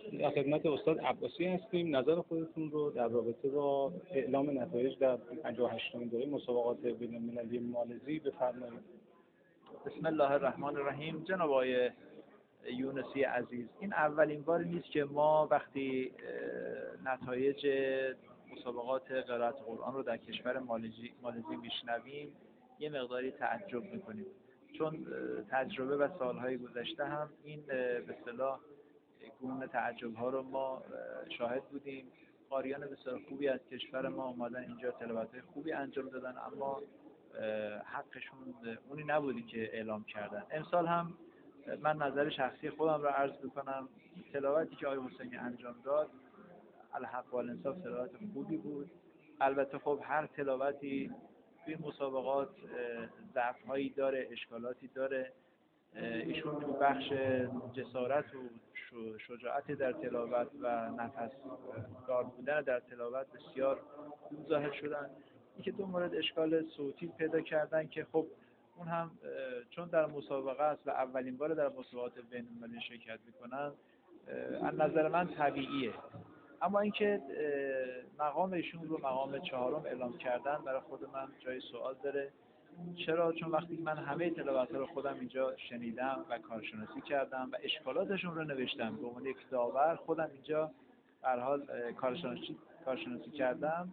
در خدمت استاد عباسی هستیم. نظر خودتون رو در رابطه با اعلام نتایج در 58مین دوره مسابقات بین‌المللی مالزی بفرمایید. بسم الله الرحمن الرحیم. جناب آقای یونسی عزیز، این اولین بار نیست که ما وقتی نتایج مسابقات قرائت قرآن رو در کشور مالزی میشنویم یه مقداری تعجب میکنیم، چون تجربه و سالهای گذشته هم این به اصطلاح گونه تعجب‌ها رو ما شاهد بودیم. قاریان بسیار خوبی از کشور ما اومدن اینجا، تلاوت‌های خوبی انجام دادن، اما حقشون اونی نبودی که اعلام کردن. امسال هم من نظر شخصی خودم رو عرض بکنم، تلاوتی که آقای حسینی انجام داد الحق و الانصاف تلاوت خوبی بود. البته خب هر تلاوتی توی مسابقات ضعف‌هایی داره، اشکالاتی داره. ایشون تو بخش جسارت و شجاعت در تلاوت و نفس دار بودن در تلاوت بسیار خوب ظاهر شدن. اینکه دو مورد اشکال صوتی پیدا کردن که خب اون هم چون در مسابقه است و اولین بار در مسابقات بین‌المللی شرکت میکنن از نظر من طبیعیه. اما اینکه مقام ایشون رو مقام 4م اعلام کردن برای خود من جای سوال داره. چرا؟ چون وقتی من همه تلاوت‌ها رو خودم اینجا شنیدم و کارشناسی کردم و اشکالاتشون رو نوشتم به عنوان یک داور، خودم اینجا به هر حال کارشناسی کردم،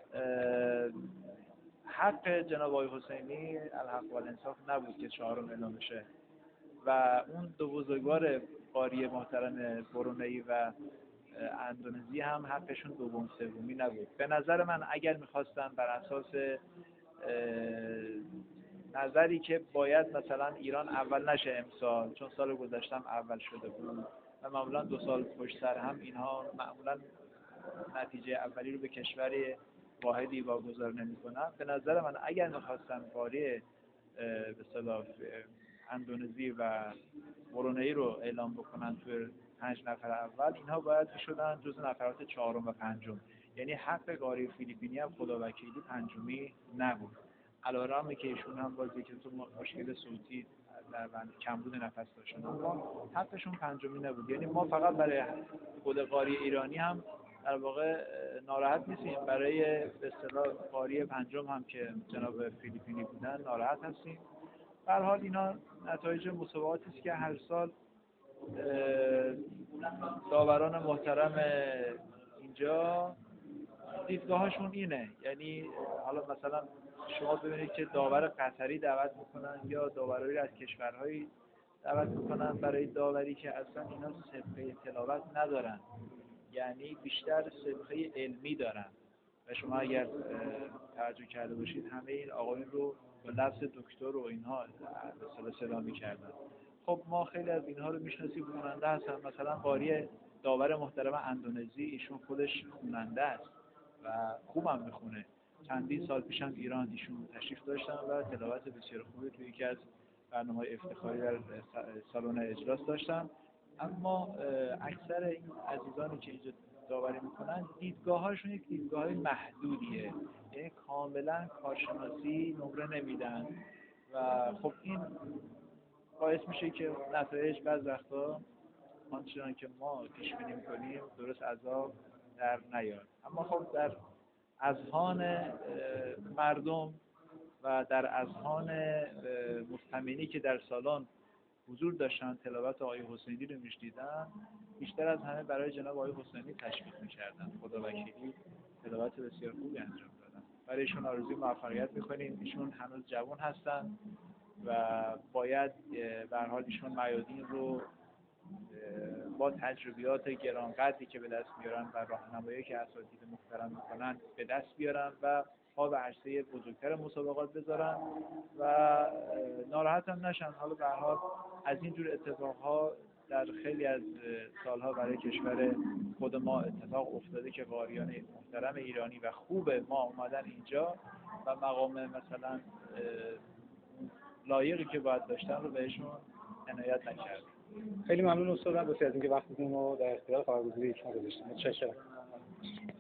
حق جناب آقای حسینی الحق و الانصاف نبود که 4م اعلام بشه و اون دو بزرگوار قاری محترم برونئی و اندونزی هم حقشون دوم سومی نبود. به نظر من اگر می‌خواستن بر اساس نظری که باید مثلا ایران اول نشه امسال، چون سال گذشتم اول شده بود و معمولا 2 سال پشت سر هم اینها معمولا نتیجه اولی رو به کشور واحدی واگذار نمی‌کنن. به نظر من اگر می‌خواستن قاری به اصطلاح اندونزی و برونئی رو اعلام بکنن توی 5 نفر اول، اینها باید می‌شدن جزو نفرات 4م و 5م. یعنی حق قاری فیلیپینی هم خداوکیلی 5می نبود. علیرغم که ایشون هم باز یکی تو مشکل صوتی در کمبود نفس داشتن، اما حقشون 5می نبود. یعنی ما فقط برای خود قاری ایرانی هم در واقع ناراحت نیستیم، برای به اصطلاح قاری 5م هم که جناب فیلیپینی بودن ناراحت هستیم. به هر حال اینا نتایج مسابقاتی است که هر سال داوران محترم اینجا دیدگاهشون اینه. یعنی حالا مثلا شما ببینید که داور قطری دعوت میکنن یا داورایی از کشورهایی دعوت میکنن برای داوری که اصلا اینا سابقه تلاوت ندارن، یعنی بیشتر سابقه علمی دارن و شما اگر توجه کرده باشید همه این آقایون رو با لفظ دکتر و اینها به صدا میکردن. خب ما خیلی از اینها رو میشناسیم، خواننده هستن. مثلا قاری داور محترم اندونزی ایشون خودش خواننده است و خوبم میخونه. چندین سال پیشم ایران ایشون تشریف داشتن و تلاوت بسیار خوبی توی یکی از برنامه‌های افتخاری در سالن اجلاس داشتن. اما اکثر این عزیزانی که اینجا داوری میکنن دیدگاه‌هاشون یک دیدگاه محدودیه، یعنی کاملا کارشناسی نمره نمیدن و خب این باعث میشه که نتایج بعض وقتا آنچنان که ما پیش بینی میکنیم درست عذاب در نیاد. اما خب در اذهان مردم و در اذهان مستمعینی که در سالن حضور داشتن تلاوت آقای حسینی رو میشنیدن، بیشتر از همه برای جناب آقای حسینی تشویق میکردن. خداوکیلی تلاوت بسیار خوبی انجام دادن. برای ایشون آرزوی موفقیت میکنیم. ایشون هنوز جوان هستن و باید به هر حال ایشون میادین رو با تجربیات گرانقدری که به دست میارن و راهنمایی که اساتید محترم میکنن به دست بیارن و پا به عرصه بزرگتر مسابقات بذارن و ناراحت هم نشن. حالا به هر حال از این جور اتفاقها در خیلی از سالها برای کشور خود ما اتفاق افتاده که قاریان محترم ایرانی و خوب ما اومدن اینجا و مقام مثلا لایقی که باید داشتن رو بهشون عنایت نکردن. خیلی ممنون استاد عباسی از اینکه وقتتون رو در اختیار خبرگزاری ایشون گذاشتید. متشکرم.